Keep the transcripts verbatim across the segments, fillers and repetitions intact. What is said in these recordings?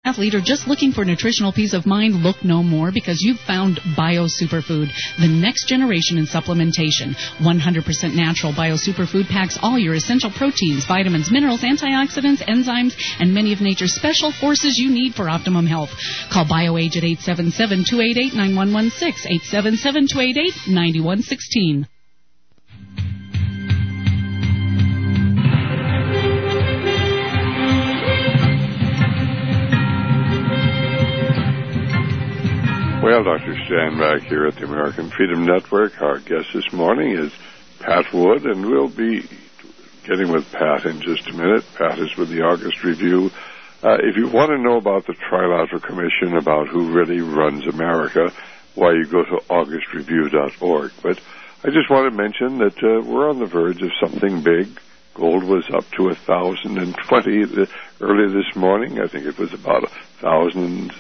athlete or just looking for nutritional peace of mind, look no more, because you've found Bio Superfood, the next generation in supplementation. one hundred percent natural Bio Superfood packs all your essential proteins, vitamins, minerals, antioxidants, enzymes, and many of nature's special forces you need for optimum health. Call BioAge at eight seven seven, two eight eight, nine one one six, eight seven seven, two eight eight, nine one one six. Well, Doctor Stan back here at the American Freedom Network. Our guest this morning is Pat Wood, and we'll be getting with Pat in just a minute. Pat is with the August Review. Uh, if you want to know about the Trilateral Commission, about who really runs America, why, you go to august review dot org. But I just want to mention that uh, we're on the verge of something big. Gold was up to one thousand twenty early this morning. I think it was about one thousand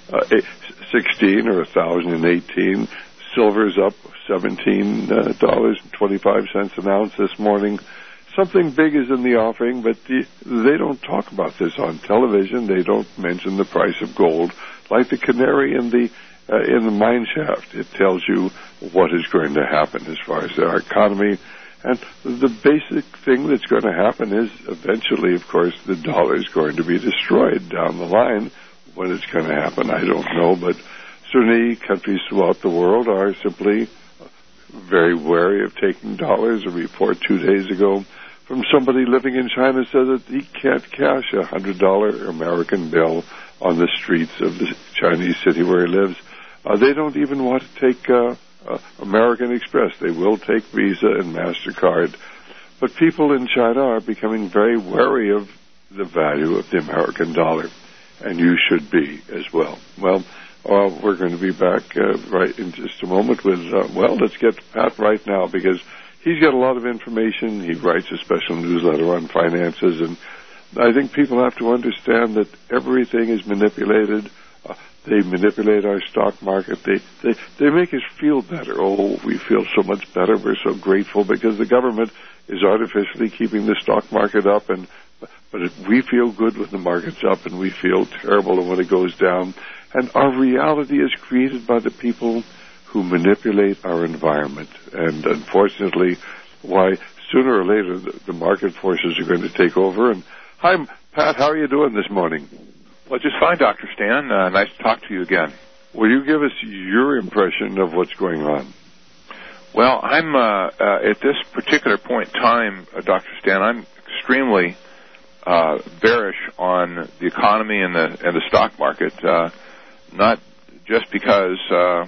sixteen or one thousand eighteen. Silver's up seventeen dollars and twenty-five cents an ounce this morning. Something big is in the offing, but the, they don't talk about this on television. They don't mention the price of gold. Like the canary in the uh, in the mine shaft, it tells you what is going to happen as far as our economy. And the basic thing that's going to happen is eventually, of course, the dollar is going to be destroyed down the line. When it's going to happen, I don't know, but certainly countries throughout the world are simply very wary of taking dollars. A report two days ago from somebody living in China said that he can't cash a one hundred dollar American bill on the streets of the Chinese city where he lives. Uh, they don't even want to take uh, uh, American Express. They will take Visa and MasterCard. But people in China are becoming very wary of the value of the American dollar, and you should be as well. Well, uh, we're going to be back uh, right in just a moment with, uh, well, let's get to Pat right now, because he's got a lot of information. He writes a special newsletter on finances, and I think people have to understand that everything is manipulated. Uh, they manipulate our stock market. They, they they make us feel better. Oh, we feel so much better. We're so grateful because the government is artificially keeping the stock market up, and but it, we feel good when the market's up, and we feel terrible when it goes down. And our reality is created by the people who manipulate our environment. And unfortunately, why sooner or later the, the market forces are going to take over. And hi, Pat, how are you doing this morning? Well, just fine, Doctor Stan. Uh, nice to talk to you again. Will you give us your impression of what's going on? Well, I'm, uh, uh, at this particular point in time, uh, Doctor Stan, I'm extremely uh, bearish on the economy and the and the stock market, uh, not just because, uh,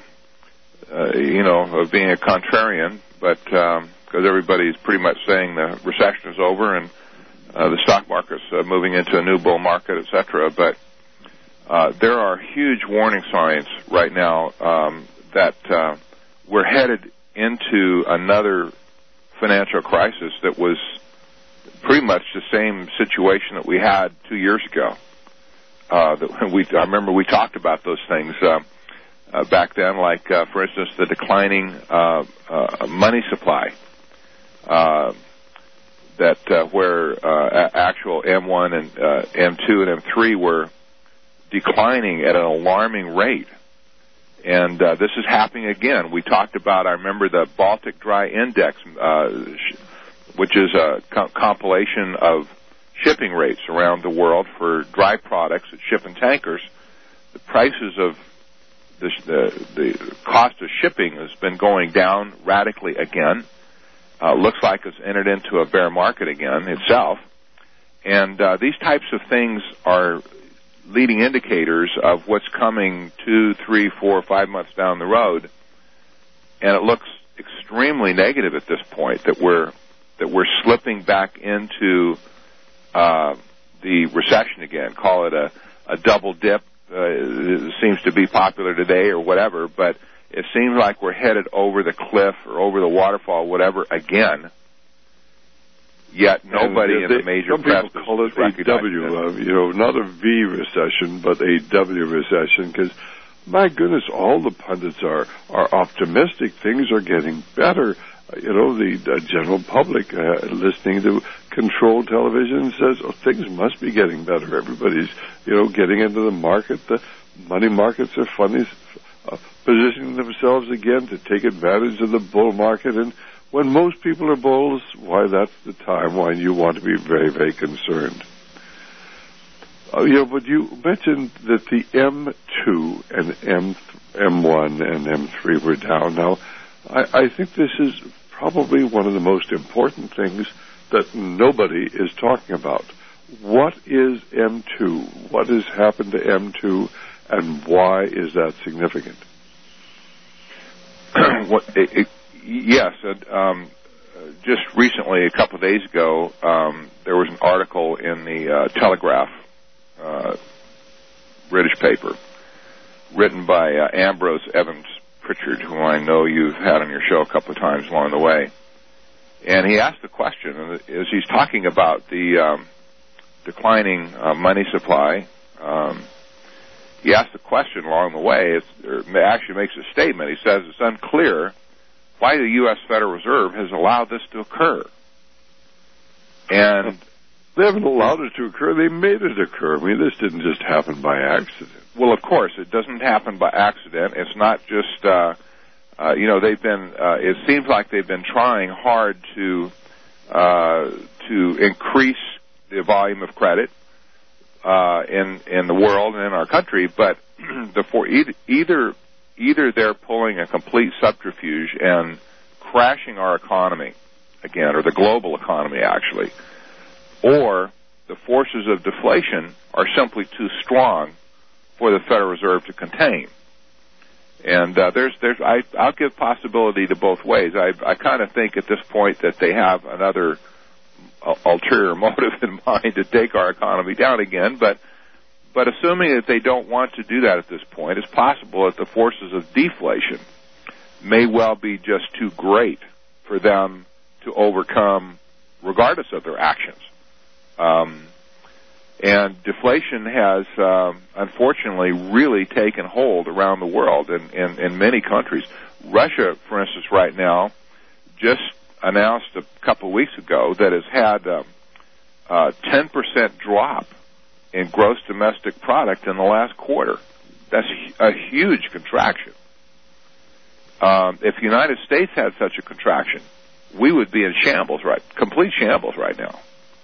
uh, you know, of being a contrarian, but um, because everybody's pretty much saying the recession is over and uh, the stock market's uh, moving into a new bull market, et cetera. But uh, there are huge warning signs right now um, that uh, we're headed into another financial crisis that was pretty much the same situation that we had two years ago. Uh, that we, I remember we talked about those things uh, uh, back then, like, uh, for instance, the declining uh, uh, money supply, uh, that uh, where uh, actual M one and uh, M two and M three were declining at an alarming rate. And uh, this is happening again. We talked about, I remember, the Baltic Dry Index, uh, sh- which is a co- compilation of shipping rates around the world for dry products that ship in tankers. The prices of the, the, the cost of shipping has been going down radically again. Uh, looks like it's entered into a bear market again itself. And uh, these types of things are leading indicators of what's coming two, three, four, five months down the road. And it looks extremely negative at this point that we're that we're slipping back into uh, the recession again. Call it a, a double dip. Uh, it seems to be popular today or whatever, but it seems like we're headed over the cliff or over the waterfall, whatever, again. Yet nobody and, uh, in they, the major some press people call it a W, uh, you know, not a V recession, but a W recession, because, my goodness, all the pundits are, are optimistic. Things are getting better. You know, the uh, general public uh, listening to controlled television says, oh, things must be getting better. Everybody's, you know, getting into the market. The money markets are funny, uh, positioning themselves again to take advantage of the bull market. And when most people are bulls, why, that's the time when you want to be very, very concerned. Uh, you know, but you mentioned that the M two and M M1 and M three were down. Now, I, I think this is probably one of the most important things that nobody is talking about. What is M two? What has happened to M two, and why is that significant? what, it, it, yes, uh, um, just recently, a couple of days ago, um, there was an article in the uh, Telegraph, uh, British paper, written by uh, Ambrose Evans Pritchard, who I know you've had on your show a couple of times along the way. And he asked the question, as he's talking about the um, declining uh, money supply, um, he asked the question along the way, it's, or actually makes a statement. He says it's unclear why the U S Federal Reserve has allowed this to occur. And they haven't allowed it to occur. They made it occur. I mean, this didn't just happen by accident. Well, of course, it doesn't happen by accident. It's not just... Uh, Uh, you know, they've been, uh, it seems like they've been trying hard to, uh, to increase the volume of credit, uh, in, in the world and in our country, but the for either, either, either they're pulling a complete subterfuge and crashing our economy again, or the global economy actually, or the forces of deflation are simply too strong for the Federal Reserve to contain. And uh, there's, there's, I, I'll give possibility to both ways. I, I kind of think at this point that they have another uh, ulterior motive in mind to take our economy down again. But, but assuming that they don't want to do that at this point, it's possible that the forces of deflation may well be just too great for them to overcome, regardless of their actions. Um, And deflation has, um, unfortunately, really taken hold around the world in, in, in many countries. Russia, for instance, right now, just announced a couple of weeks ago that has had um, a ten percent drop in gross domestic product in the last quarter. That's a huge contraction. Um, if the United States had such a contraction, we would be in shambles, right? Complete shambles right now.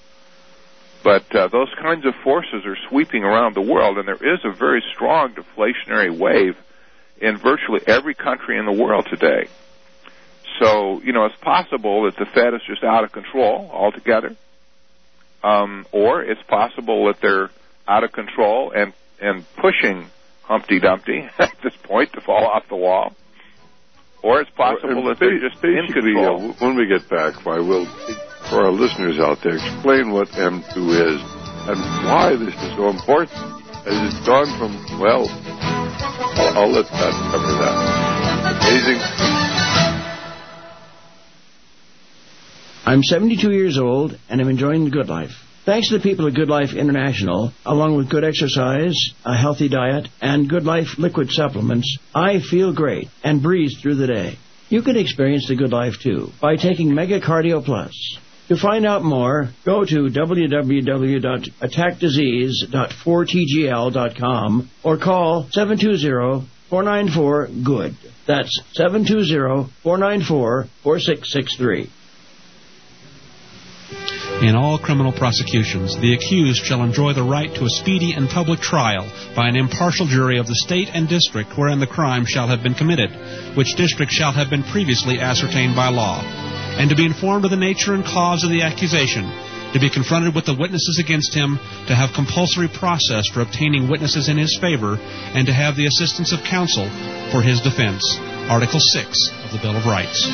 But uh, those kinds of forces are sweeping around the world, and there is a very strong deflationary wave in virtually every country in the world today. So, you know, it's possible that the Fed is just out of control altogether, um, or it's possible that they're out of control and, and pushing Humpty Dumpty at this point to fall off the wall, or it's possible that they're just in control. Uh, when we get back, I will... for our listeners out there, explain what M two is and why this is so important. As it's gone from, well, I'll, I'll let that cover that. Amazing. I'm seventy-two years old, and I'm enjoying the good life. Thanks to the people at Good Life International, along with good exercise, a healthy diet, and Good Life liquid supplements, I feel great and breeze through the day. You can experience the good life, too, by taking Mega Cardio Plus. To find out more, go to w w w dot attack disease dot four t g l dot com or call seven two zero, four nine four, G O O D. That's seven two zero, four nine four, four six six three. In all criminal prosecutions, the accused shall enjoy the right to a speedy and public trial by an impartial jury of the state and district wherein the crime shall have been committed, which district shall have been previously ascertained by law, and to be informed of the nature and cause of the accusation, to be confronted with the witnesses against him, to have compulsory process for obtaining witnesses in his favor, and to have the assistance of counsel for his defense. Article six of the Bill of Rights.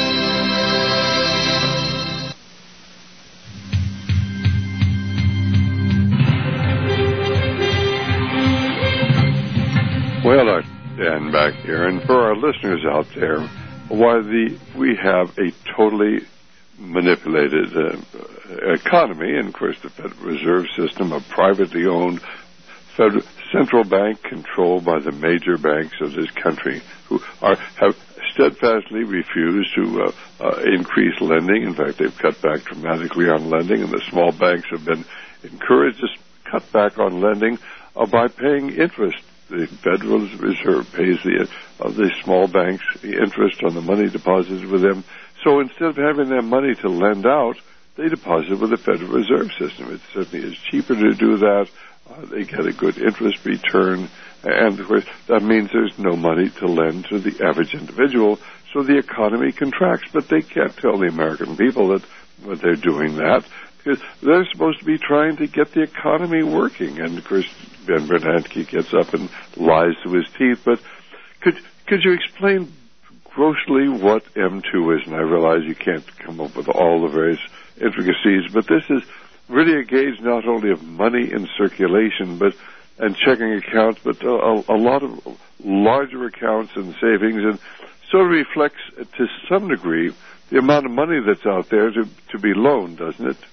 Well, I stand back here, and for our listeners out there, why the we have a totally manipulated uh, economy, and of course the Federal Reserve System, a privately owned federal central bank controlled by the major banks of this country, who are have steadfastly refuse to uh, uh, increase lending. In fact, they've cut back dramatically on lending, and the small banks have been encouraged to cut back on lending uh, by paying interest. The Federal Reserve pays the uh, the small banks the interest on the money deposited with them. So instead of having their money to lend out, they deposit with the Federal Reserve System. It certainly is cheaper to do that. Uh, they get a good interest return. And, of course, that means there's no money to lend to the average individual, so the economy contracts. But they can't tell the American people that well, they're doing that, because they're supposed to be trying to get the economy working. And, of course, Ben Bernanke gets up and lies to his teeth. But could could you explain grossly what M two is? And I realize you can't come up with all the various intricacies, but this is really a gauge not only of money in circulation, but and checking accounts, but a, a lot of larger accounts and savings, and sort of reflects to some degree the amount of money that's out there to, to be loaned, doesn't it?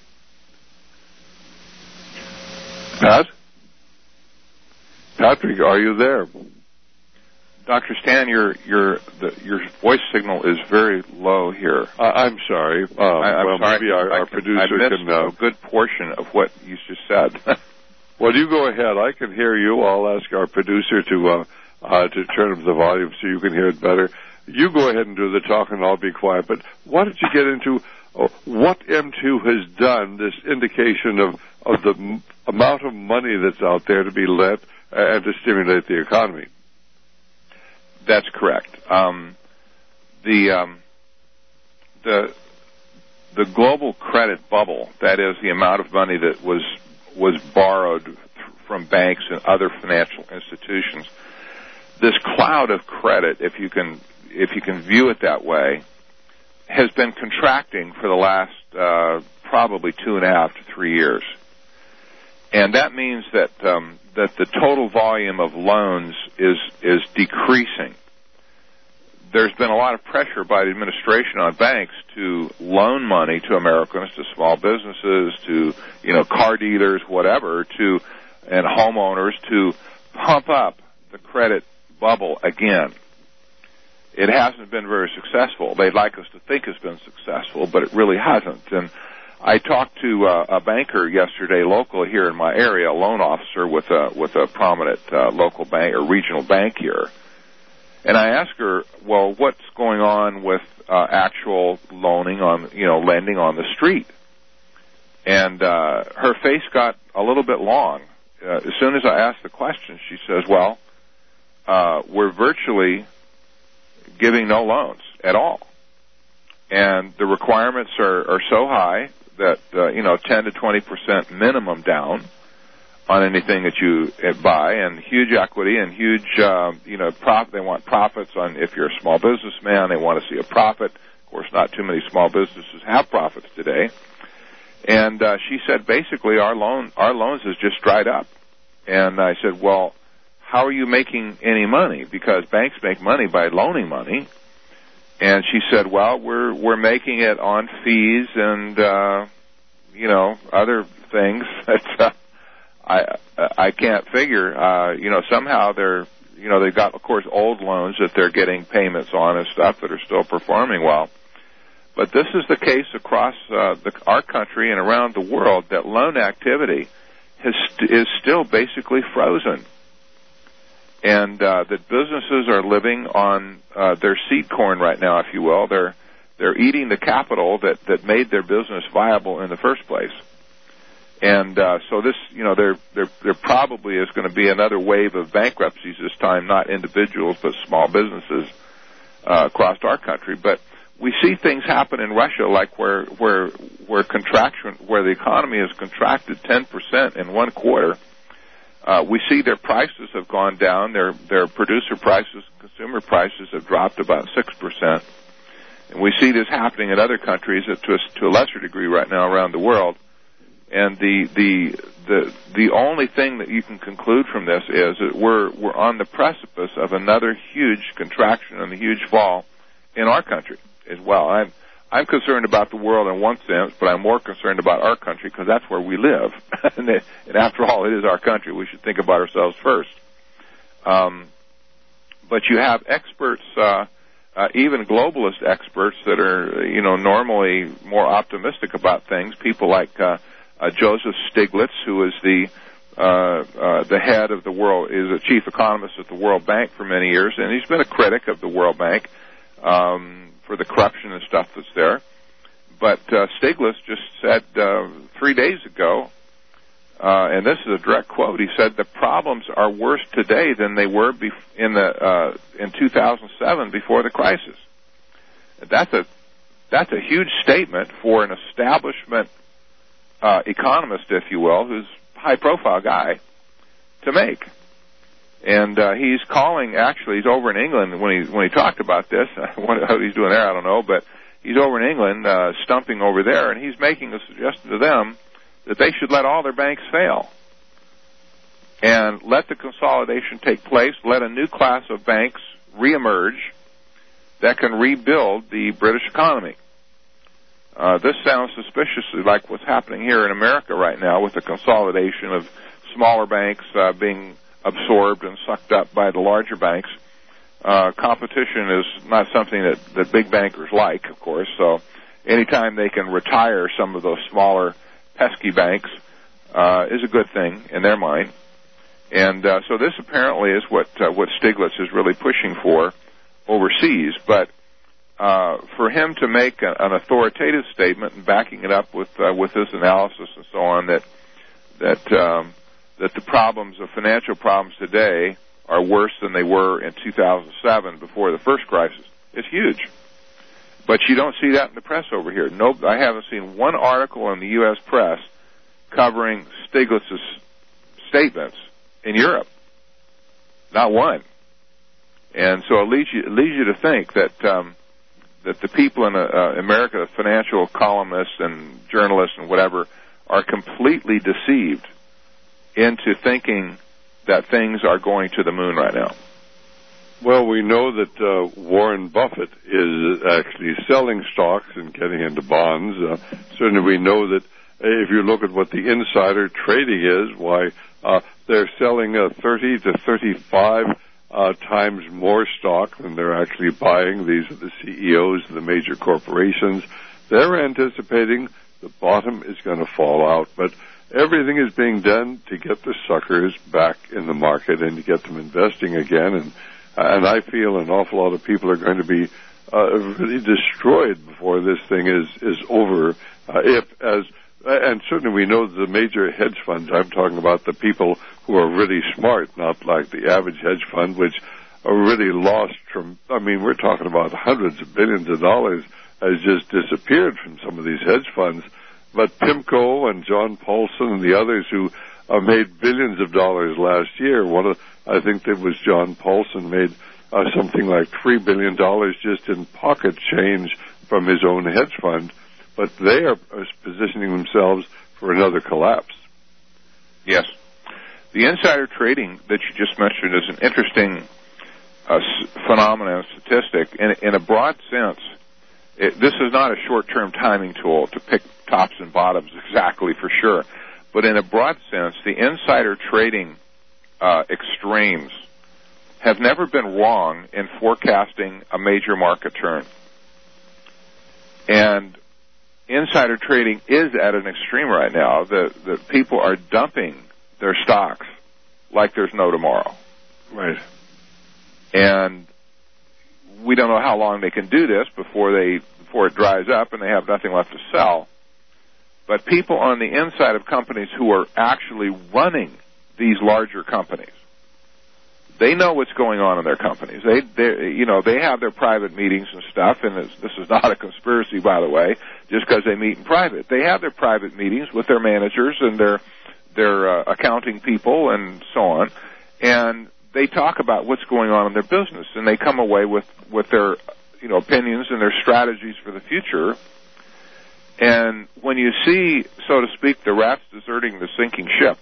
Pat? Patrick, are you there? Doctor Stan, your your the, your voice signal is very low here. Uh, I'm sorry. Um, I, I'm well, sorry. maybe our, I, our producer I missed can. Uh, a good portion of what you just said. Well, you go ahead. I can hear you. I'll ask our producer to uh, uh, to turn up the volume so you can hear it better. You go ahead and do the talking. I'll be quiet. But why don't you get into uh, what M two has done? This indication of of the m- amount of money that's out there to be lent uh, and to stimulate the economy. That's correct. Um, the um, the the global credit bubble, that is the amount of money that was was borrowed th- from banks and other financial institutions. This cloud of credit, if you can if you can view it that way, has been contracting for the last uh, probably two and a half to three years, and that means that um, that the total volume of loans is is decreasing. There's been a lot of pressure by the administration on banks to loan money to Americans, to small businesses, to, you know, car dealers, whatever, to, and homeowners to pump up the credit bubble again. It hasn't been very successful. They'd like us to think it's been successful, but it really hasn't. And I talked to uh, a banker yesterday, local here in my area, a loan officer with a, with a prominent uh, local bank or regional bank here. And I asked her, well, what's going on with uh, actual loaning on, you know, lending on the street? And uh, her face got a little bit long. Uh, as soon as I asked the question, she says, well, uh, we're virtually giving no loans at all. And the requirements are, are so high that, uh, you know, ten to twenty percent minimum down on anything that you buy, and huge equity and huge, uh, you know, profit. They want profits on, if you're a small businessman, they want to see a profit. Of course, not too many small businesses have profits today. And uh, she said, basically, our loan, our loans has just dried up. And I said, well, how are you making any money? Because banks make money by loaning money. And she said, well, we're we're making it on fees and, uh, you know, other things that uh, I I can't figure. Uh, you know, somehow they're, you know, they've got, of course, old loans that they're getting payments on and stuff that are still performing well. But this is the case across uh, the, our country and around the world, that loan activity has, is still basically frozen. And uh, that businesses are living on uh, their seed corn right now, if you will. They're they're eating the capital that, that made their business viable in the first place. And uh, so this, you know, there there there probably is going to be another wave of bankruptcies this time, not individuals but small businesses uh, across our country. But we see things happen in Russia, like where where where contraction, where the economy has contracted ten percent in one quarter. Uh, we see their prices have gone down. Their their producer prices, consumer prices have dropped about six percent. And we see this happening in other countries to a, to a lesser degree right now around the world. And the the the the only thing that you can conclude from this is that we're we're on the precipice of another huge contraction and a huge fall in our country as well. I'm I'm concerned about the world in one sense, but I'm more concerned about our country because that's where we live. and, it, and after all, it is our country. We should think about ourselves first. Um, but you have experts uh, uh, even globalist experts that are, you know, normally more optimistic about things, people like uh, uh, Joseph Stiglitz, who is the uh, uh, the head of the world, is a chief economist at the World Bank for many years, and he's been a critic of the World Bank um, for the corruption and stuff that's there. But uh, Stiglitz just said uh, three days ago, uh, and this is a direct quote, he said, the problems are worse today than they were bef- in the uh, in two thousand seven before the crisis. That's a that's a huge statement for an establishment uh, economist, if you will, who's a high-profile guy, to make. And uh, he's calling, actually, he's over in England when he when he talked about this. What he's doing there, I don't know, but he's over in England, uh, stumping over there, and he's making a suggestion to them that they should let all their banks fail and let the consolidation take place, let a new class of banks reemerge that can rebuild the British economy. Uh, this sounds suspiciously like what's happening here in America right now with the consolidation of smaller banks uh, being absorbed and sucked up by the larger banks. Uh, competition is not something that, that big bankers like, of course, so anytime they can retire some of those smaller, pesky banks uh, is a good thing in their mind. And uh, so this apparently is what uh, what Stiglitz is really pushing for overseas. But uh, for him to make a, an authoritative statement and backing it up with uh, with this analysis and so on, that that um, that the problems, the financial problems today, are worse than they were in two thousand seven before the first crisis, it's huge. But you don't see that in the press over here. No, I haven't seen one article in the U S press covering Stiglitz's statements in Europe. Not one. And so it leads you, it leads you to think that um, that the people in uh, America, the financial columnists and journalists and whatever, are completely deceived into thinking that things are going to the moon right now. Well, we know that uh, Warren Buffett is actually selling stocks and getting into bonds. Uh, certainly we know that if you look at what the insider trading is, why uh, they're selling uh, thirty to thirty-five uh, times more stock than they're actually buying. These are the C E Os of the major corporations. They're anticipating the bottom is going to fall out, but everything is being done to get the suckers back in the market and to get them investing again. And and I feel an awful lot of people are going to be uh, really destroyed before this thing is is over. Uh, if as and certainly we know the major hedge funds. I'm talking about the people who are really smart, not like the average hedge fund, which are really lost from. I mean, we're talking about hundreds of billions of dollars has just disappeared from some of these hedge funds. But PIMCO and John Paulson and the others who uh, made billions of dollars last year, one of, I think it was John Paulson made uh, something like three billion dollars just in pocket change from his own hedge fund. But they are positioning themselves for another collapse. Yes. The insider trading that you just mentioned is an interesting uh, phenomenon, statistic. In, in a broad sense, it, this is not a short-term timing tool to pick tops and bottoms exactly for sure. But in a broad sense, the insider trading uh, extremes have never been wrong in forecasting a major market turn. And insider trading is at an extreme right now. The, the people are dumping their stocks like there's no tomorrow. Right. And we don't know how long they can do this before they before it dries up and they have nothing left to sell. But people on the inside of companies who are actually running these larger companies, they know what's going on in their companies. They, they, you know, they have their private meetings and stuff, and this, this is not a conspiracy, by the way, just because they meet in private. They have their private meetings with their managers and their their uh, accounting people and so on, and they talk about what's going on in their business, and they come away with, with their, you know, opinions and their strategies for the future. And when you see, so to speak, the rats deserting the sinking ship,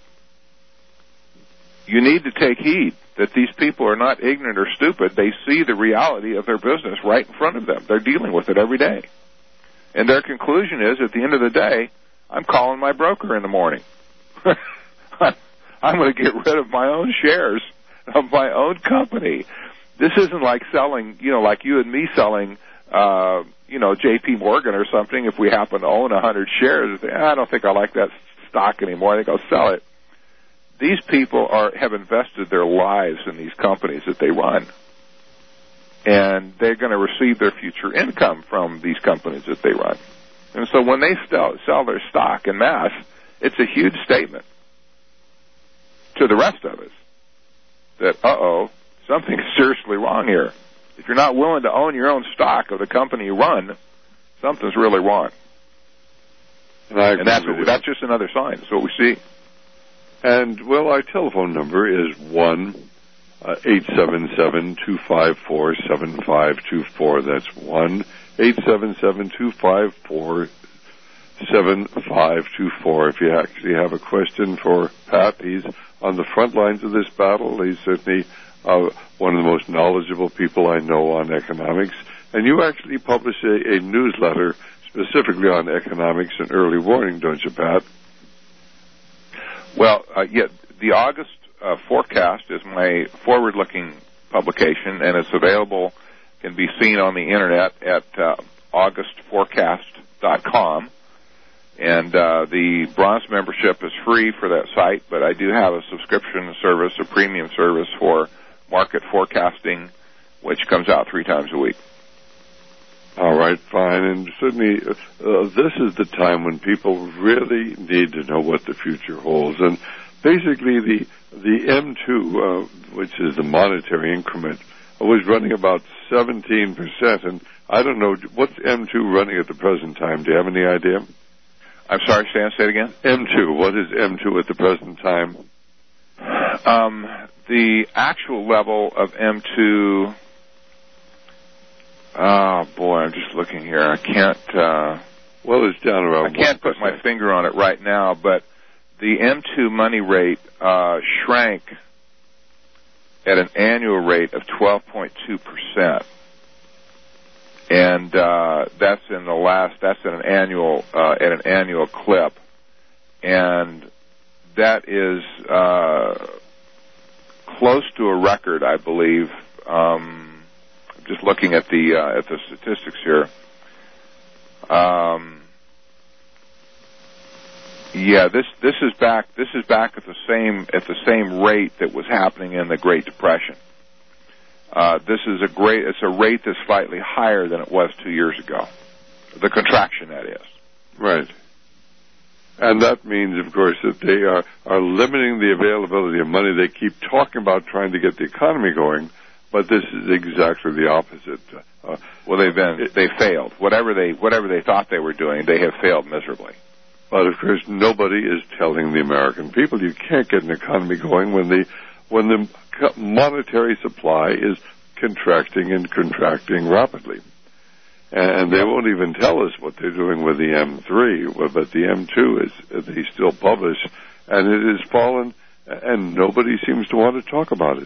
you need to take heed that these people are not ignorant or stupid. They see the reality of their business right in front of them. They're dealing with it every day. And their conclusion is, at the end of the day, I'm calling my broker in the morning. I'm going to get rid of my own shares of my own company. this isn't like selling, you know, like you and me selling, uh, you know, J P Morgan or something. If we happen to own a hundred shares, I don't think I like that stock anymore. I think I'll sell it. These people are have invested their lives in these companies that they run, and they're going to receive their future income from these companies that they run. And so when they sell, sell their stock en masse, it's a huge statement to the rest of us that, uh-oh, something's seriously wrong here. If you're not willing to own your own stock of the company you run, something's really wrong. And, I and that's, what, that's just another sign. That's what we see. And, well, our telephone number is one eight seven seven, two five four, seven five two four. That's one eight seven seven, two five four, seven five two four. If you actually have a question for Pat, he's on the front lines of this battle. He's certainly uh, one of the most knowledgeable people I know on economics. And you actually publish a, a newsletter specifically on economics and early warning, don't you, Pat? Well, uh, yeah, the August uh, forecast is my forward-looking publication, and it's available, can be seen on the Internet at uh, august forecast dot com. And uh, the bronze membership is free for that site, but I do have a subscription service, a premium service for market forecasting, which comes out three times a week. All right, fine. And certainly uh, this is the time when people really need to know what the future holds. And basically the the M two, uh, which is the monetary increment, was running about seventeen percent. And I don't know, what's M two running at the present time? Do you have any idea? I'm sorry, Stan, say it again? M two. What is M two at the present time? Um, the actual level of M two... Oh, boy, I'm just looking here. I can't... Uh, well, it's down around I can't one percent. put my finger on it right now, but the M two money rate uh, shrank at an annual rate of twelve point two percent. And uh, that's in the last, that's at an annual, uh, at an annual clip. And that is uh, close to a record, I believe. Um, just looking at the uh, at the statistics here. Um, yeah, this this is back this is back at the same at the same rate that was happening in the Great Depression. Uh, this is a great it's a rate that's slightly higher than it was two years ago. The contraction, that is. Right. And that means, of course, that they are, are limiting the availability of money. They keep talking about trying to get the economy going, but this is exactly the opposite. Uh, well, they've been they failed. Whatever they whatever they thought they were doing, they have failed miserably. But of course, nobody is telling the American people you can't get an economy going when the when the monetary supply is contracting and contracting rapidly. And they won't even tell us what they're doing with the M three, but the M two is they still publish, and it has fallen, and nobody seems to want to talk about it.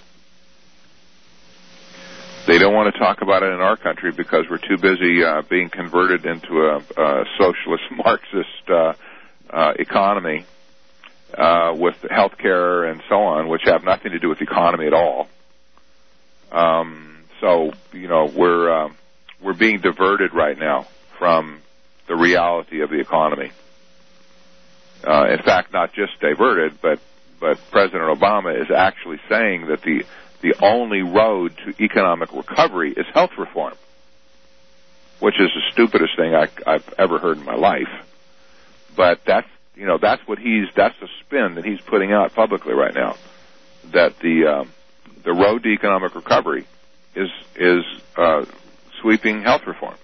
They don't want to talk about it in our country because we're too busy uh, being converted into a, a socialist Marxist uh, uh, economy uh, with health care and so on, which have nothing to do with the economy at all. Um, so, you know, we're uh, we're being diverted right now from the reality of the economy. Uh, in fact, not just diverted, but but President Obama is actually saying that the the only road to economic recovery is health reform, which is the stupidest thing I, I've ever heard in my life. But that's, you know, that's what he's, that's the spin that he's putting out publicly right now, that the, um, the road to economic recovery is, is, uh, sweeping health reform.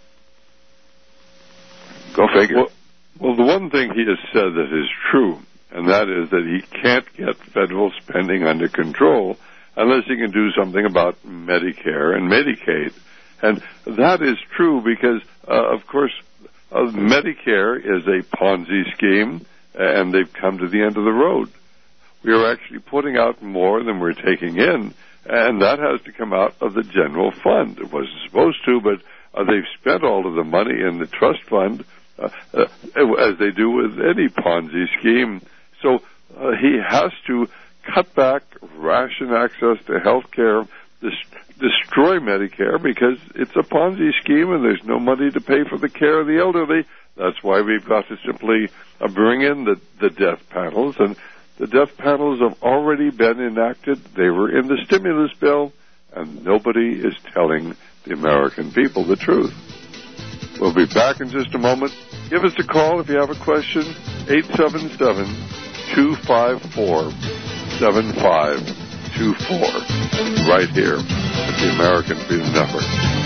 Go figure. Well, well, the one thing he has said that is true, and that is that he can't get federal spending under control unless he can do something about Medicare and Medicaid. And that is true because, uh, of course, uh, Medicare is a Ponzi scheme, and they've come to the end of the road. We are actually putting out more than we're taking in, and that has to come out of the general fund. It wasn't supposed to, but uh, they've spent all of the money in the trust fund, uh, uh, as they do with any Ponzi scheme. So uh, he has to cut back, ration access to health care, destroy Medicare because it's a Ponzi scheme and there's no money to pay for the care of the elderly. That's why we've got to simply uh, bring in the, the death panels. And the death panels have already been enacted. They were in the stimulus bill, and nobody is telling the American people the truth. We'll be back in just a moment. Give us a call if you have a question, eight seven seven, two five four, seven five two four, right here at the American Freedom Network.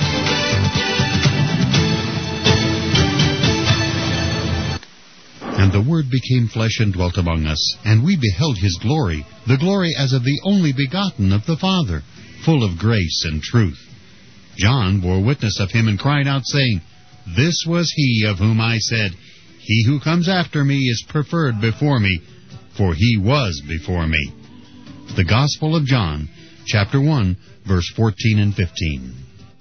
And the Word became flesh and dwelt among us, and we beheld his glory, the glory as of the only begotten of the Father, full of grace and truth. John bore witness of him and cried out, saying, This was he of whom I said, He who comes after me is preferred before me, for he was before me. The Gospel of John, chapter one, verse fourteen and fifteen.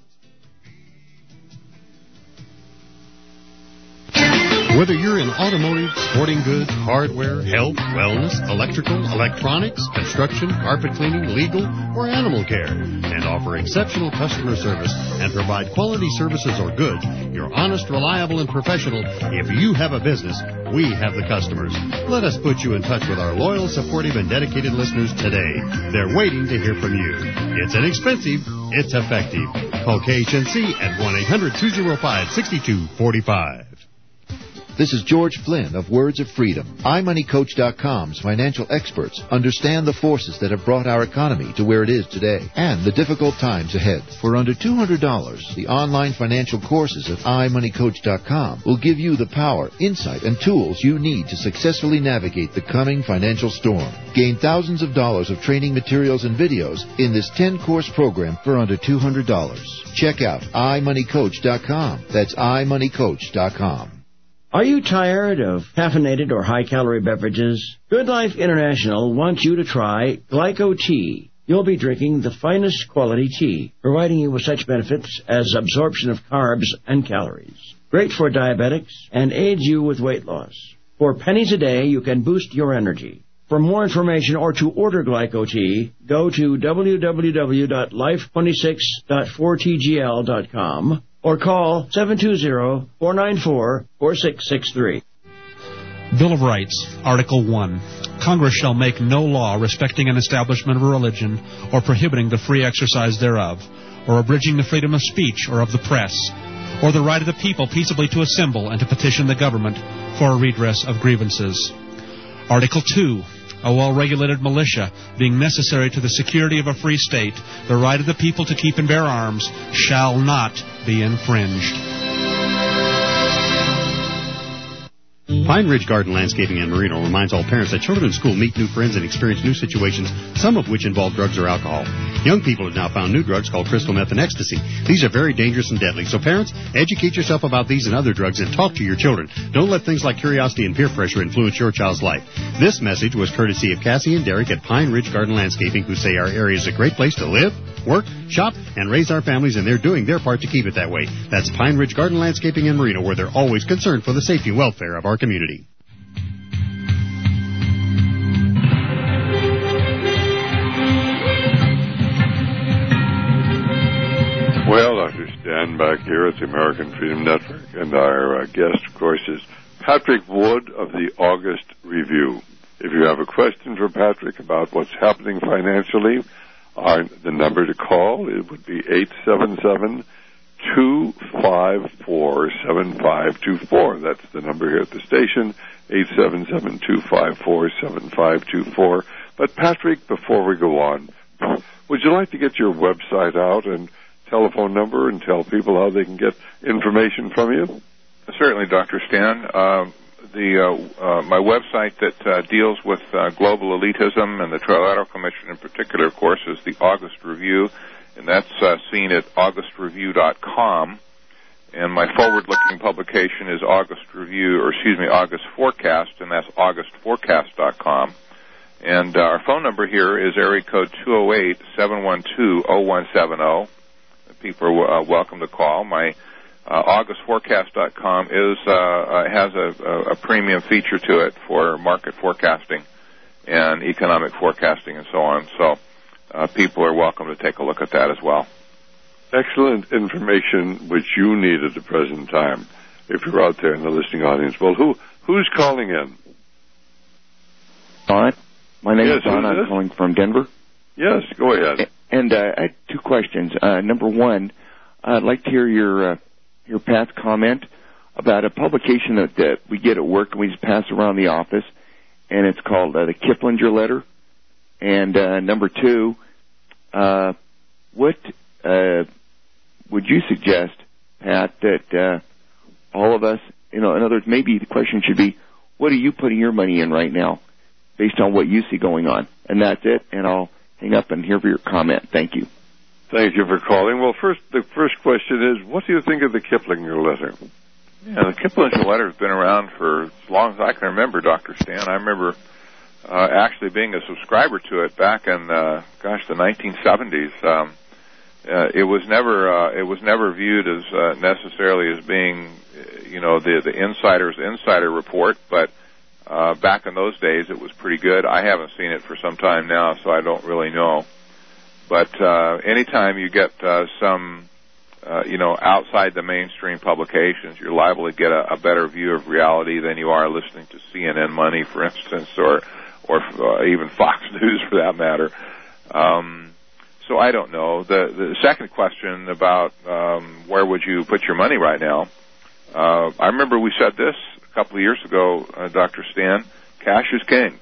Whether you're in automotive, sporting goods, hardware, health, wellness, electrical, electronics, construction, carpet cleaning, legal, or animal care, and offer exceptional customer service and provide quality services or goods, you're honest, reliable, and professional. If you have a business, we have the customers. Let us put you in touch with our loyal, supportive, and dedicated listeners today. They're waiting to hear from you. It's inexpensive. It's effective. Call K H N C at one eight hundred, two oh five, six two four five. This is George Flynn of Words of Freedom. i money coach dot com's financial experts understand the forces that have brought our economy to where it is today and the difficult times ahead. For under two hundred dollars, the online financial courses at i money coach dot com will give you the power, insight, and tools you need to successfully navigate the coming financial storm. Gain thousands of dollars of training materials and videos in this ten-course program for under two hundred dollars. Check out i money coach dot com. That's i money coach dot com. Are you tired of caffeinated or high-calorie beverages? Good Life International wants you to try Glyco Tea. You'll be drinking the finest quality tea, providing you with such benefits as absorption of carbs and calories. Great for diabetics and aids you with weight loss. For pennies a day, you can boost your energy. For more information or to order Glyco Tea, go to w w w dot life twenty-six dot four t g l dot com. or call seven two zero, four nine four, four six six three. Bill of Rights, Article one. Congress shall make no law respecting an establishment of a religion or prohibiting the free exercise thereof, or abridging the freedom of speech or of the press, or the right of the people peaceably to assemble and to petition the government for a redress of grievances. Article two. A well-regulated militia, being necessary to the security of a free state, the right of the people to keep and bear arms shall not be infringed. Pine Ridge Garden Landscaping and Marino reminds all parents that children in school meet new friends and experience new situations, some of which involve drugs or alcohol. Young people have now found new drugs called crystal meth and ecstasy. These are very dangerous and deadly. So parents, educate yourself about these and other drugs and talk to your children. Don't let things like curiosity and peer pressure influence your child's life. This message was courtesy of Cassie and Derek at Pine Ridge Garden Landscaping, who say our area is a great place to live, work, shop, and raise our families, and they're doing their part to keep it that way. That's Pine Ridge Garden Landscaping and Marino, where they're always concerned for the safety and welfare of our community. Well, Doctor Stan back here at the American Freedom Network, and our uh, guest, of course, is Patrick Wood of the August Review. If you have a question for Patrick about what's happening financially, our, the number to call, it would be eight seven seven, two five four, seven five two four. That's the number here at the station, eight seven seven, two five four, seven five two four. But Patrick, before we go on, would you like to get your website out and telephone number and tell people how they can get information from you? Certainly, Doctor Stan. Uh, the uh, uh, my website that uh, deals with uh, global elitism and the Trilateral Commission in particular, of course, is the August Review, and that's uh, seen at august review dot com. And my forward-looking publication is August Review, or excuse me, August Forecast, and that's august forecast dot com. And uh, our phone number here is area code two oh eight, seven one two, oh one seven oh. People are uh, welcome to call. My uh, august forecast dot com is uh, uh, has a, a premium feature to it for market forecasting and economic forecasting and so on. So uh, people are welcome to take a look at that as well. Excellent information which you need at the present time if you're out there in the listening audience. Well, who who's calling in? Don. My name yes, is Don. I'm calling from Denver. Yes, go ahead. And uh, I had two questions. Uh, number one, I'd like to hear your uh, your Pat's comment about a publication that, that we get at work and we just pass around the office, and it's called uh, the Kiplinger Letter. And uh, number two, uh, what uh, would you suggest, Pat, that uh, all of us, you know, in other words, maybe the question should be, what are you putting your money in right now based on what you see going on? And that's it, and I'll hang up and hear your comment. Thank you. Thank you for calling. Well, first, the first question is, what do you think of the Kiplinger Letter? Yeah, the Kiplinger Letter has been around for as long as I can remember, Doctor Stan. I remember uh, actually being a subscriber to it back in, uh, gosh, the nineteen seventies. Um, uh, it was never uh, it was never viewed as uh, necessarily as being, you know, the the insider's insider report, but uh, back in those days it was pretty good. I haven't seen it for some time now, so I don't really know. But uh, anytime you get uh, some Uh, you know, outside the mainstream publications, you're liable to get a, a better view of reality than you are listening to C N N Money, for instance, or or uh, even Fox News, for that matter. Um, so I don't know. The the second question about um, where would you put your money right now? Uh, I remember we said this a couple of years ago, uh, Doctor Stan. Cash is king.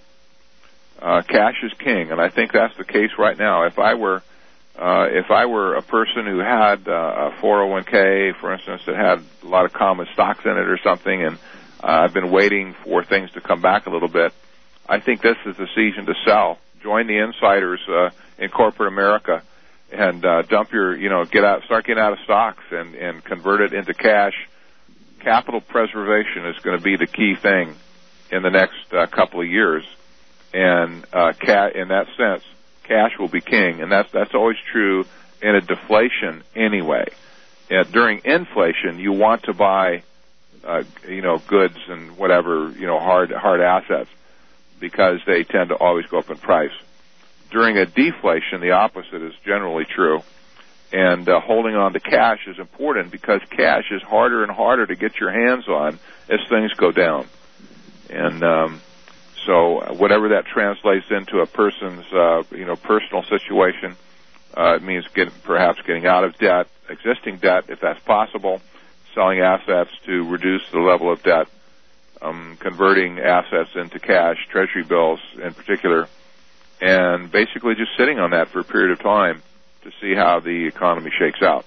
Uh, cash is king, and I think that's the case right now. If I were Uh, if I were a person who had uh, a four oh one k, for instance, that had a lot of common stocks in it or something, and uh, I've been waiting for things to come back a little bit, I think this is the season to sell. Join the insiders uh, in corporate America and uh, dump your, you know, get out, start getting out of stocks and, and convert it into cash. Capital preservation is going to be the key thing in the next uh, couple of years, and uh, ca- in that sense, cash will be king, and that's that's always true in a deflation anyway. Uh, during inflation, you want to buy, uh, you know, goods and whatever, you know, hard hard assets, because they tend to always go up in price. During a deflation, the opposite is generally true, and uh, holding on to cash is important because cash is harder and harder to get your hands on as things go down, and um, So whatever that translates into a person's, uh, you know, personal situation, uh, it means get, perhaps getting out of debt, existing debt, if that's possible, selling assets to reduce the level of debt, um, converting assets into cash, treasury bills in particular, and basically just sitting on that for a period of time to see how the economy shakes out.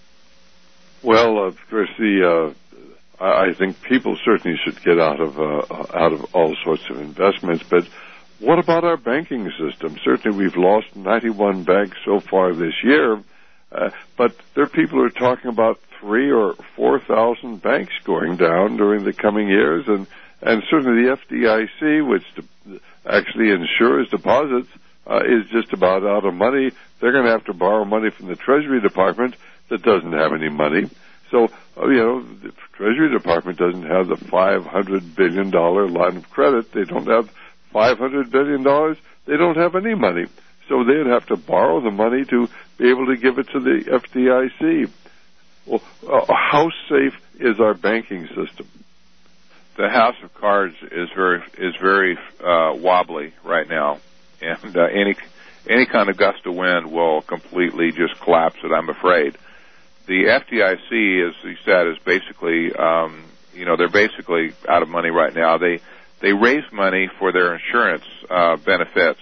Well, of course, the uh I think people certainly should get out of uh, out of all sorts of investments, but what about our banking system? Certainly we've lost ninety-one banks so far this year, uh, but there are people who are talking about three or four thousand banks going down during the coming years, and, and certainly the F D I C, which de- actually insures deposits, uh, is just about out of money. They're going to have to borrow money from the Treasury Department that doesn't have any money. So, you know, the Treasury Department doesn't have the five hundred billion dollars line of credit. They don't have five hundred billion dollars. They don't have any money. So they'd have to borrow the money to be able to give it to the F D I C. Well, uh, how safe is our banking system? The house of cards is very is very uh, wobbly right now, and uh, any any kind of gust of wind will completely just collapse it, I'm afraid. The F D I C, as you said, is basically, um, you know, they're basically out of money right now. They they raise money for their insurance uh, benefits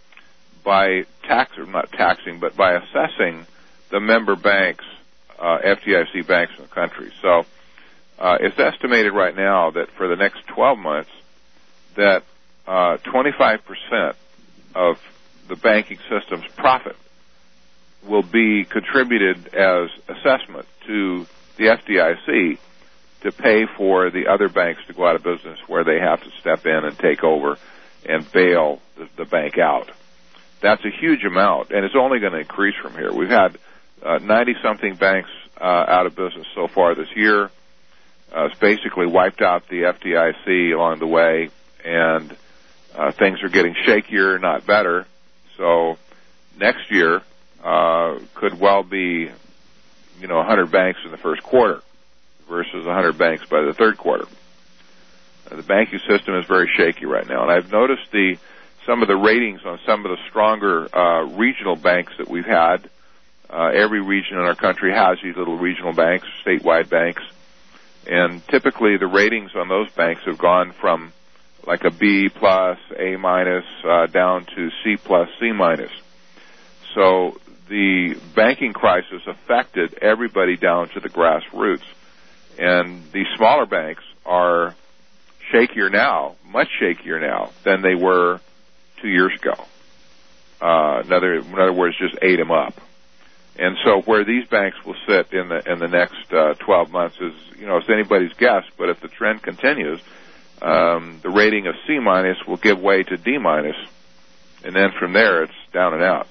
by tax, or not taxing, but by assessing the member banks, uh, F D I C banks in the country. So uh, it's estimated right now that for the next twelve months, that uh, twenty-five percent of the banking system's profit will be contributed as assessment to the F D I C to pay for the other banks to go out of business, where they have to step in and take over and bail the, the bank out. That's a huge amount, and it's only going to increase from here. We've had uh, ninety-something banks uh, out of business so far this year. Uh, it's basically wiped out the F D I C along the way, and uh, things are getting shakier, not better. So next year uh, could well be, you know, one hundred banks in the first quarter versus one hundred banks by the third quarter. Uh, the banking system is very shaky right now, and I've noticed the some of the ratings on some of the stronger uh, regional banks that we've had. Uh, every region in our country has these little regional banks, statewide banks, and typically the ratings on those banks have gone from like a B plus, A minus, uh, down to C plus, C minus. So the banking crisis affected everybody down to the grassroots, and these smaller banks are shakier now, much shakier now than they were two years ago. Uh, in other, in other words, just ate them up. And so where these banks will sit in the in the next uh, twelve months is, you know, it's anybody's guess. But if the trend continues, um, the rating of C minus will give way to D minus, and then from there it's down and out.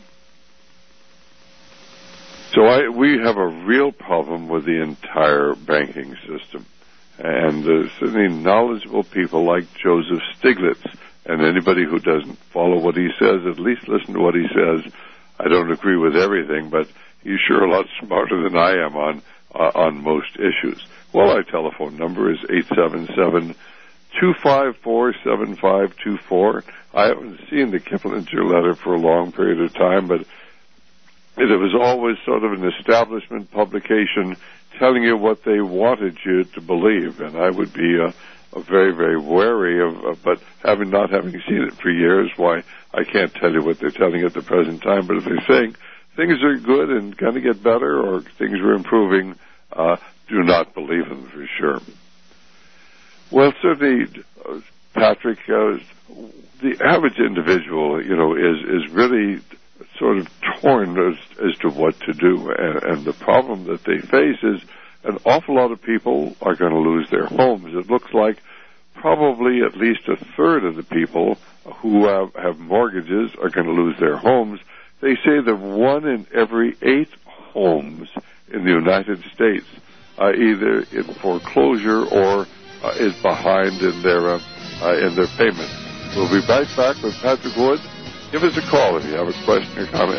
So I, we have a real problem with the entire banking system, and uh, certainly knowledgeable people like Joseph Stiglitz, and anybody who doesn't follow what he says, at least listen to what he says. I don't agree with everything, but he's sure a lot smarter than I am on uh, on most issues. Well, our telephone number is eight seven seven, two five four, seven five two four. I haven't seen the Kiplinger letter for a long period of time, but it was always sort of an establishment publication telling you what they wanted you to believe, and I would be uh, a very, very wary of, uh, but having not having seen it for years, why, I can't tell you what they're telling you at the present time, but if they're saying things are good and going to get better or things are improving, uh, do not believe them for sure. Well, certainly, uh, Patrick, uh, the average individual, you know, is, is really sort of torn as, as to what to do, and, and the problem that they face is an awful lot of people are going to lose their homes. It looks like probably at least a third of the people who have, have mortgages are going to lose their homes. They say that one in every eight homes in the United States are either in foreclosure or uh, is behind in their uh, uh, in their payment. We'll be right back with Patrick Wood. Give us a call if you have a question or comment.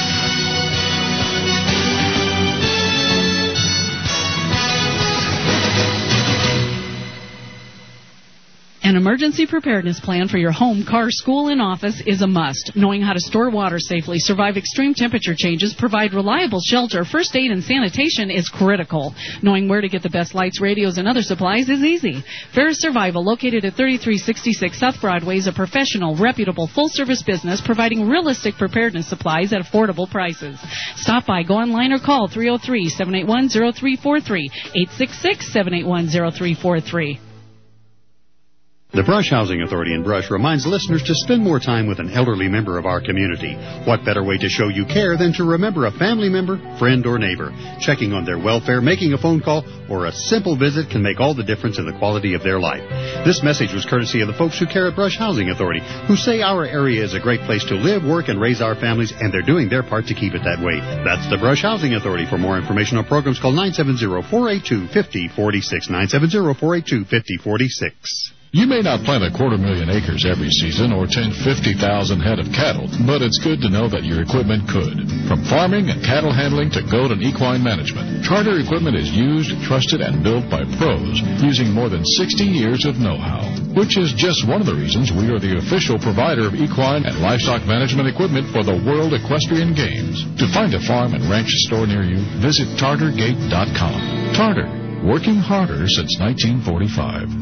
An emergency preparedness plan for your home, car, school, and office is a must. Knowing how to store water safely, survive extreme temperature changes, provide reliable shelter, first aid, and sanitation is critical. Knowing where to get the best lights, radios, and other supplies is easy. Ferris Survival, located at thirty-three sixty-six South Broadway, is a professional, reputable, full-service business providing realistic preparedness supplies at affordable prices. Stop by, go online, or call three oh three, seven eight one, oh three four three, eight six six, seven eight one, oh three four three. The Brush Housing Authority in Brush reminds listeners to spend more time with an elderly member of our community. What better way to show you care than to remember a family member, friend, or neighbor? Checking on their welfare, making a phone call, or a simple visit can make all the difference in the quality of their life. This message was courtesy of the folks who care at Brush Housing Authority, who say our area is a great place to live, work, and raise our families, and they're doing their part to keep it that way. That's the Brush Housing Authority. For more information on programs, call nine seven zero, four eight two, five zero four six, nine seven zero, four eight two, five zero four six. You may not plant a quarter million acres every season or tend fifty thousand head of cattle, but it's good to know that your equipment could. From farming and cattle handling to goat and equine management, Charter equipment is used, trusted, and built by pros using more than sixty years of know-how, which is just one of the reasons we are the official provider of equine and livestock management equipment for the World Equestrian Games. To find a farm and ranch store near you, visit Tarter Gate dot com. Tarter, working harder since nineteen forty-five.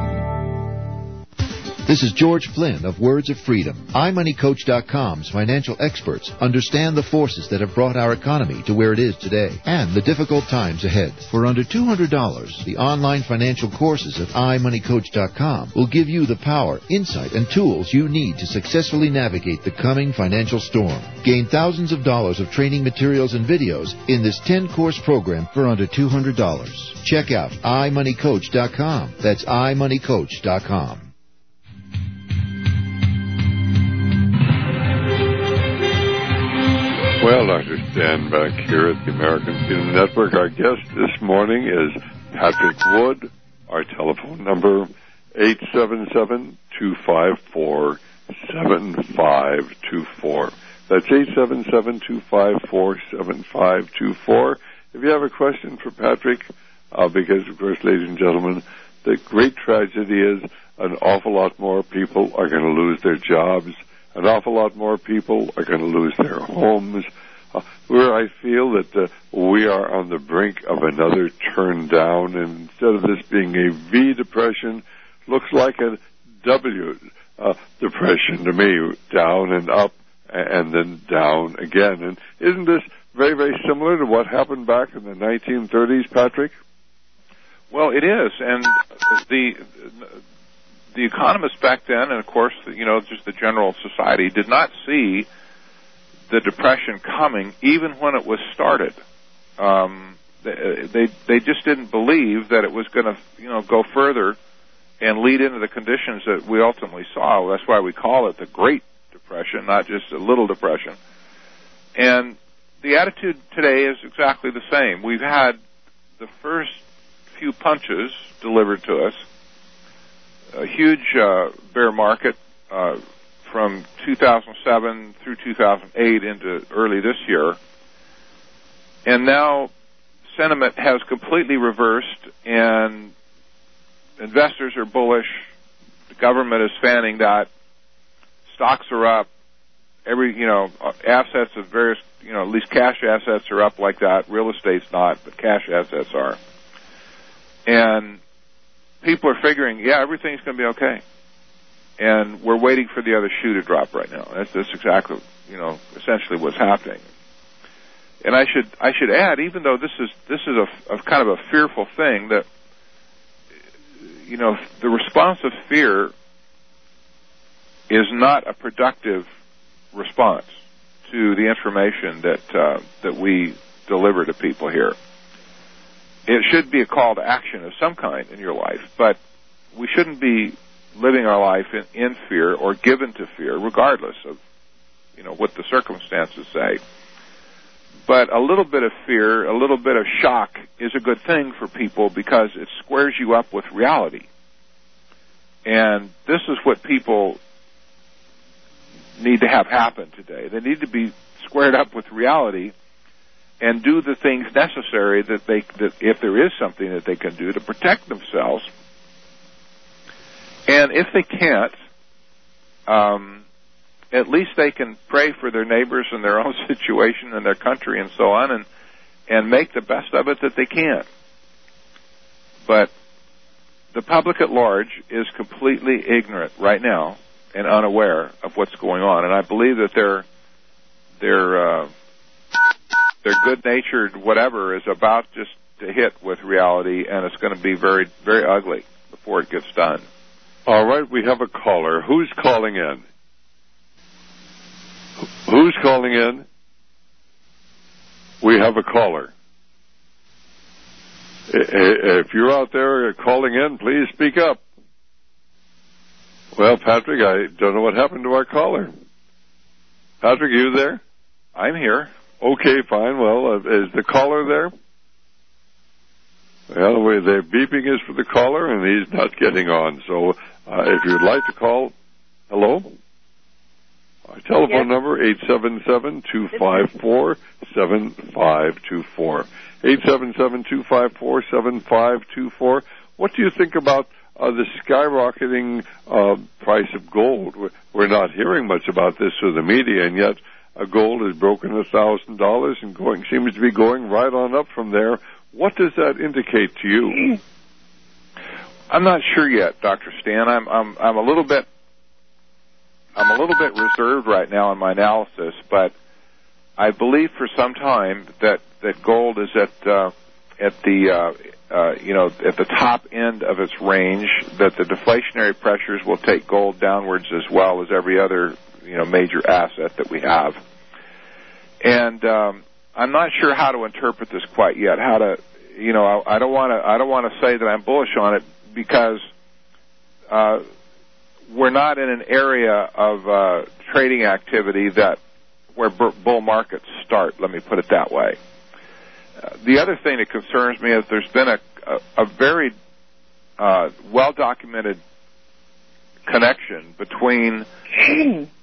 This is George Flynn of Words of Freedom. i money coach dot com's financial experts understand the forces that have brought our economy to where it is today and the difficult times ahead. For under two hundred dollars, the online financial courses at i money coach dot com will give you the power, insight, and tools you need to successfully navigate the coming financial storm. Gain thousands of dollars of training materials and videos in this ten-course program for under two hundred dollars. Check out i money coach dot com. That's i money coach dot com. Well, Doctor Stan back here at the American Freedom Network. Our guest this morning is Patrick Wood. Our telephone number, eight seven seven, two five four, seven five two four. That's eight seven seven, two five four, seven five two four. If you have a question for Patrick, uh, because, of course, ladies and gentlemen, the great tragedy is an awful lot more people are going to lose their jobs. An awful lot more people are going to lose their homes. Uh, where I feel that uh, we are on the brink of another turn down, and instead of this being a V depression, looks like a W uh, depression to me, down and up and then down again. And isn't this very, very similar to what happened back in the nineteen thirties, Patrick? Well, it is, and the the economists back then, and of course, you know, just the general society, did not see the Depression coming, even when it was started. Um, they, they they just didn't believe that it was going to, you know, go further and lead into the conditions that we ultimately saw. That's why we call it the Great Depression, not just a little depression. And the attitude today is exactly the same. We've had the first few punches delivered to us, a huge uh, bear market uh, from two thousand seven through two thousand eight into early this year. And now sentiment has completely reversed, and investors are bullish. The government is fanning that. Stocks are up. Every, you know, assets of various, you know, at least cash assets are up like that. Real estate's not, but cash assets are. And people are figuring, yeah, everything's going to be okay. And we're waiting for the other shoe to drop right now. That's, that's exactly, you know, essentially what's happening. And I should I should add, even though this is this is a, a kind of a fearful thing, that, you know, the response of fear is not a productive response to the information that uh, that we deliver to people here. It should be a call to action of some kind in your life, but we shouldn't be living our life in, in fear or given to fear, regardless of, you know, what the circumstances say. But a little bit of fear, a little bit of shock is a good thing for people because it squares you up with reality. And this is what people need to have happen today. They need to be squared up with reality and do the things necessary that they, that if there is something that they can do to protect themselves. And if they can't, um, at least they can pray for their neighbors and their own situation and their country and so on, and and make the best of it that they can. But the public at large is completely ignorant right now and unaware of what's going on, and I believe that their their uh, their good-natured whatever is about just to hit with reality, and it's going to be very, very ugly before it gets done. All right, we have a caller. Who's calling in? Who's calling in? We have a caller. If you're out there calling in, please speak up. Well, Patrick, I don't know what happened to our caller. Patrick, are you there? I'm here. Okay, fine. Well, uh, is the caller there? Well, they're beeping us for the caller, and he's not getting on. So uh, if you'd like to call, hello? Our telephone yes. number, eight seven seven, two five four, seven five two four. eight seven seven, two five four, seven five two four. What do you think about uh, the skyrocketing uh, price of gold? We're not hearing much about this through the media, and yet uh, gold has broken one thousand dollars and going seems to be going right on up from there. What does that indicate to you? I'm not sure yet, Doctor Stan. I'm I'm I'm a little bit I'm a little bit reserved right now in my analysis, but I believe for some time that, that gold is at uh, at the uh, uh, you know at the top end of its range. That the deflationary pressures will take gold downwards as well as every other you know major asset that we have. And um, I'm not sure how to interpret this quite yet. How to you know I, I don't want to I don't want to say that I'm bullish on it because. Uh, We're not in an area of uh, trading activity that where bull markets start. Let me put it that way. Uh, the other thing that concerns me is there's been a, a, a very uh, well-documented connection between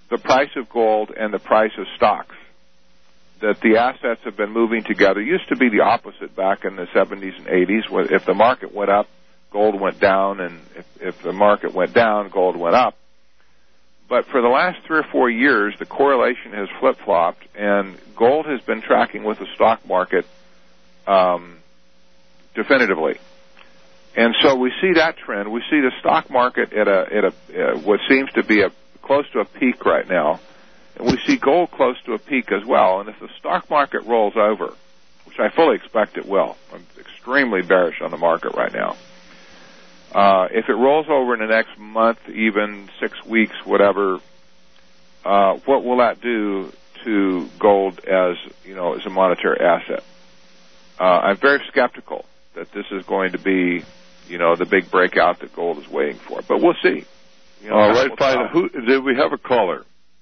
the price of gold and the price of stocks. That the assets have been moving together. It used to be the opposite back in the seventies and eighties, where if the market went up, gold went down, and if, if the market went down, gold went up. But for the last three or four years, the correlation has flip-flopped, and gold has been tracking with the stock market um, definitively. And so we see that trend. We see the stock market at a at a uh, what seems to be a close to a peak right now, and we see gold close to a peak as well. And if the stock market rolls over, which I fully expect it will, I'm extremely bearish on the market right now. Uh, if it rolls over in the next month, even six weeks, whatever, uh, what will that do to gold as, you know, as a monetary asset? Uh, I'm very skeptical that this is going to be, you know, the big breakout that gold is waiting for. But we'll see. You know, all right, fine. Who, did we have a caller?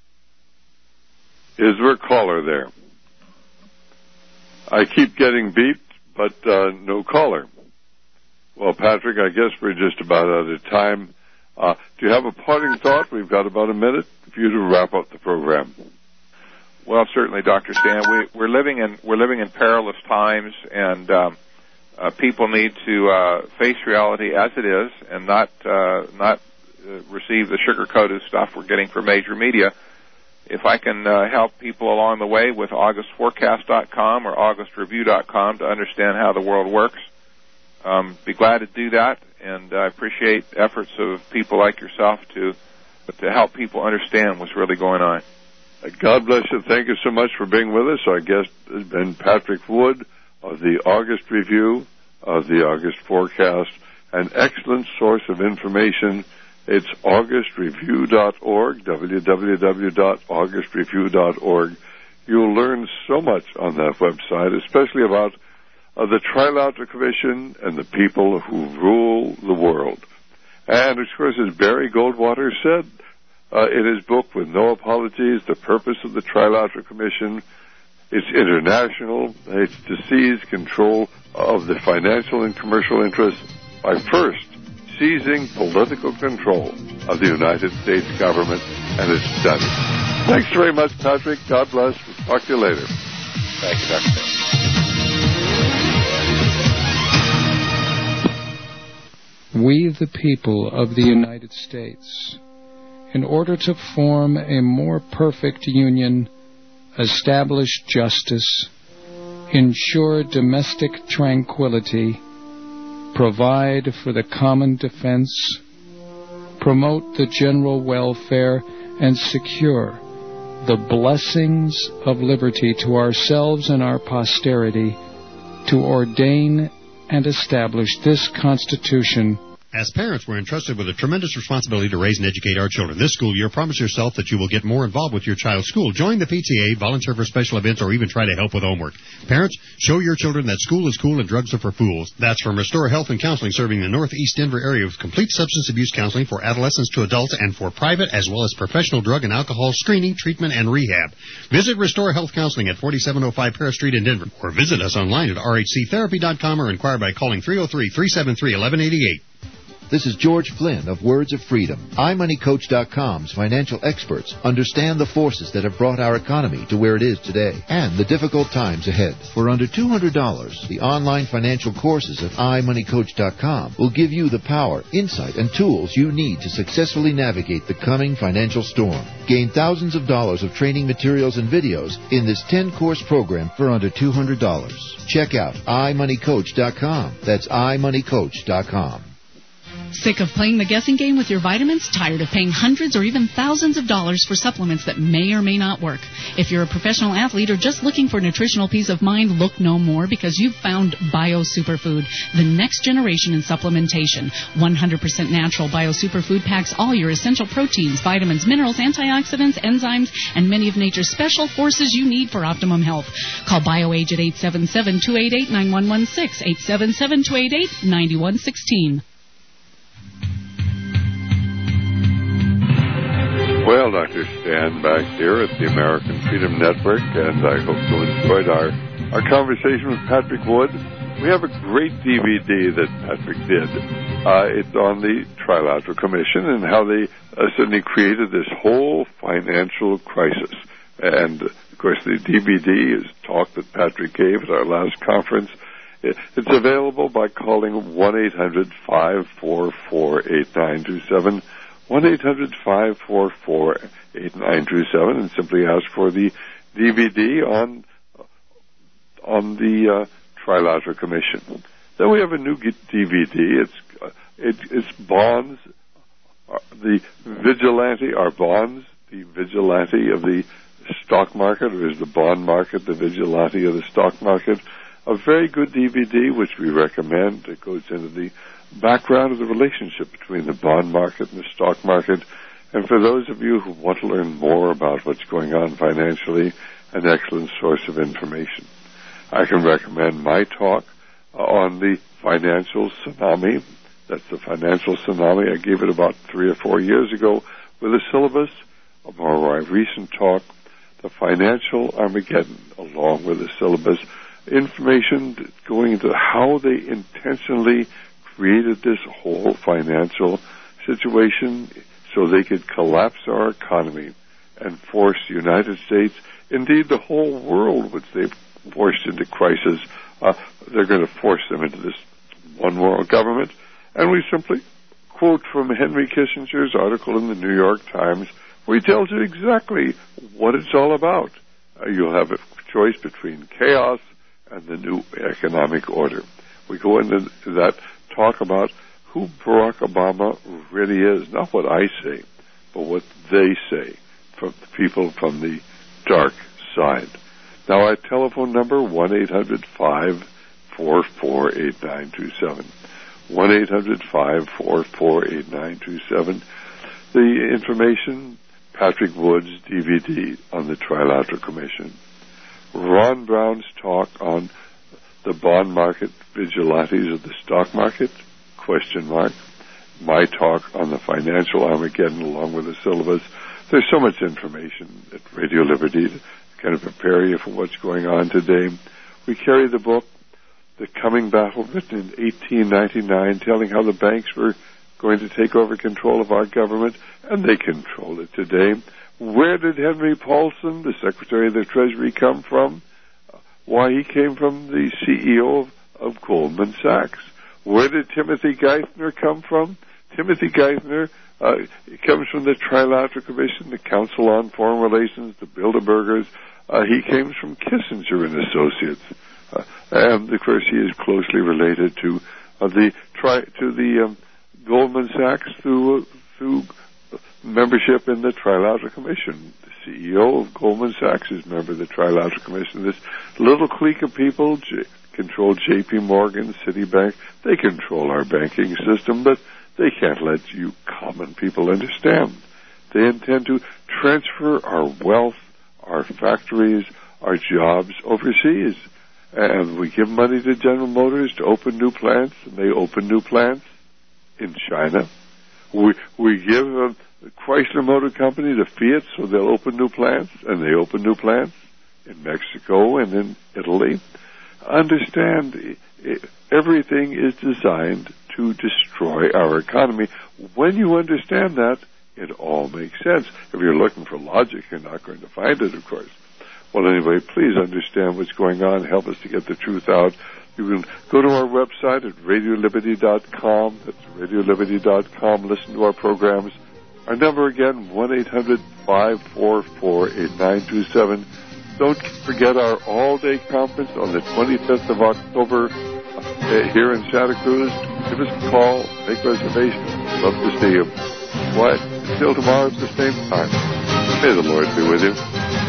Is there a caller there? I keep getting beeped, but uh, no caller. Well, Patrick, I guess we're just about out of time. Uh, do you have a parting thought? We've got about a minute for you to wrap up the program. Well, certainly, Doctor Stan. We, we're living in we're living in perilous times, and um, uh, people need to uh, face reality as it is, and not uh, not uh, receive the sugar-coated stuff we're getting from major media. If I can uh, help people along the way with August Forecast dot com or August Review dot com to understand how the world works, Um, be glad to do that, and I appreciate efforts of people like yourself to to help people understand what's really going on. God bless you. Thank you so much for being with us. Our guest has been Patrick Wood of the August Review, of the August Forecast, an excellent source of information. It's august review dot org, w w w dot august review dot org. You'll learn so much on that website, especially about of the Trilateral Commission and the people who rule the world. And, of course, as Barry Goldwater said uh, in his book, With No Apologies, the purpose of the Trilateral Commission, it's international. It's to seize control of the financial and commercial interests by first seizing political control of the United States government and its Senate. Thanks very much, Patrick. God bless. We'll talk to you later. Thank you, Doctor Stan. We, the people of the United States, in order to form a more perfect union, establish justice, ensure domestic tranquility, provide for the common defense, promote the general welfare, and secure the blessings of liberty to ourselves and our posterity, to ordain and establish this Constitution. As parents, we're entrusted with a tremendous responsibility to raise and educate our children. This school year, promise yourself that you will get more involved with your child's school. Join the P T A, volunteer for special events, or even try to help with homework. Parents, show your children that school is cool and drugs are for fools. That's from Restore Health and Counseling, serving the Northeast Denver area with complete substance abuse counseling for adolescents to adults and for private as well as professional drug and alcohol screening, treatment, and rehab. Visit Restore Health Counseling at forty-seven oh five Paris Street in Denver, or visit us online at r h c therapy dot com or inquire by calling three oh three, three seven three, one one eight eight. This is George Flynn of Words of Freedom. i money coach dot com's financial experts understand the forces that have brought our economy to where it is today and the difficult times ahead. For under two hundred dollars, the online financial courses at i money coach dot com will give you the power, insight, and tools you need to successfully navigate the coming financial storm. Gain thousands of dollars of training materials and videos in this ten-course program for under two hundred dollars. Check out i money coach dot com. That's i money coach dot com. Sick of playing the guessing game with your vitamins? Tired of paying hundreds or even thousands of dollars for supplements that may or may not work? If you're a professional athlete or just looking for nutritional peace of mind, look no more, because you've found Bio Superfood, the next generation in supplementation. one hundred percent natural Bio Superfood packs all your essential proteins, vitamins, minerals, antioxidants, enzymes, and many of nature's special forces you need for optimum health. Call BioAge at eight seven seven, two eight eight, nine one one six, eight seven seven, two eight eight, nine one one six. Well, Doctor Stan back here at the American Freedom Network, and I hope you enjoyed our, our conversation with Patrick Wood. we have a great D V D that Patrick did. Uh, it's on the Trilateral Commission and how they uh, suddenly created this whole financial crisis. And, of course, the D V D is talk that Patrick gave at our last conference. It's available by calling one eight hundred five four four eight nine two seven, one eight hundred five four four eight nine two seven, and simply ask for the D V D on on the uh, Trilateral Commission. Then we have a new D V D. It's uh, it, it's bonds, uh, the vigilante, our bonds, the vigilante of the stock market, or is the bond market the vigilante of the stock market? A very good D V D, which we recommend. It goes into the background of the relationship between the bond market and the stock market. And for those of you who want to learn more about what's going on financially, an excellent source of information. I can recommend my talk on the financial tsunami. That's the financial tsunami. I gave it about three or four years ago with a syllabus. A more recent talk, the financial Armageddon, along with a syllabus. Information going into how they intentionally created this whole financial situation so they could collapse our economy and force the United States, indeed the whole world, which they've forced into crisis, uh, they're going to force them into this one world government. And we simply quote from Henry Kissinger's article in the New York Times, where he tells you exactly what it's all about. Uh, you'll have a choice between chaos and the new economic order. We go into that, talk about who Barack Obama really is, not what I say, but what they say, from the people from the dark side. Now, our telephone number, one eight hundred five four four eight nine two seven. one eight hundred five four four eight nine two seven. The information, Patrick Wood's D V D on the Trilateral Commission. Ron Brown's talk on the bond market vigilantes of the stock market, question mark. My talk on the financial Armageddon along with the syllabus. There's so much information at Radio Liberty to kind of prepare you for what's going on today. We carry the book, The Coming Battle, written in eighteen ninety-nine, telling how the banks were going to take over control of our government, and they control it today. Where did Henry Paulson, the Secretary of the Treasury, come from? Why, he came from the C E O of, of Goldman Sachs. Where did Timothy Geithner come from? Timothy Geithner uh, comes from the Trilateral Commission, the Council on Foreign Relations, the Bilderbergers. Uh, he came from Kissinger and Associates. Uh, and, of course, he is closely related to uh, the tri- to the um, Goldman Sachs through uh, through membership in the Trilateral Commission. The C E O of Goldman Sachs is a member of the Trilateral Commission. This little clique of people J- control J P Morgan, Citibank. They control our banking system, but they can't let you common people understand. They intend to transfer our wealth, our factories, our jobs overseas. And we give money to General Motors to open new plants, and they open new plants in China. We we give uh, the Chrysler Motor Company to Fiat so they'll open new plants, and they open new plants in Mexico and in Italy. Understand, it, everything is designed to destroy our economy. When you understand that, it all makes sense. If you're looking for logic, you're not going to find it, of course. Well, anyway, please understand what's going on. Help us to get the truth out. You can go to our website at radio liberty dot com. That's radio liberty dot com. Listen to our programs. Our number again, one eight hundred five four four eight nine two seven. Don't forget our all-day conference on the twenty-fifth of October uh, here in Santa Cruz. Give us a call. Make reservations. Love to see you. What? Until tomorrow at the same time. May the Lord be with you.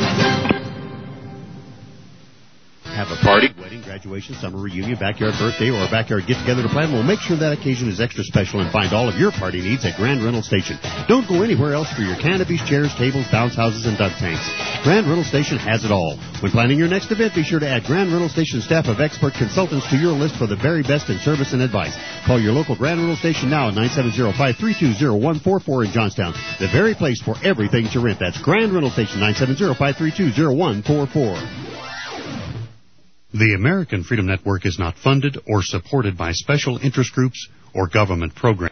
Have a party, wedding, graduation, summer reunion, backyard birthday, or a backyard get-together to plan? Well, make sure that occasion is extra special and find all of your party needs at Grand Rental Station. Don't go anywhere else for your canopies, chairs, tables, bounce houses, and duck tanks. Grand Rental Station has it all. When planning your next event, be sure to add Grand Rental Station staff of expert consultants to your list for the very best in service and advice. Call your local Grand Rental Station now at nine seven zero, five three two, zero one four four in Johnstown. The very place for everything to rent. That's Grand Rental Station, nine seven zero, five three two, zero one four four. The American Freedom Network is not funded or supported by special interest groups or government programs.